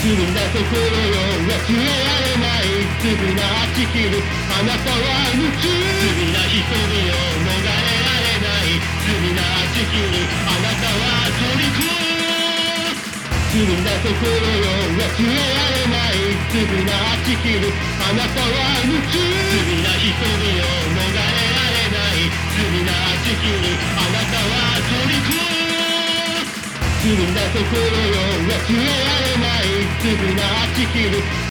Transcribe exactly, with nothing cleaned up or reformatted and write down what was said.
んだ心よ忘れられない罪な地球あなたは夢中罪な瞳よ逃れられない罪な地球あなたはトリコ罪な心よ忘れられない罪な地球あなたは夢中罪な瞳よ逃れられない罪な地球あなたはトリコ罪な心よ忘れられない罪な地球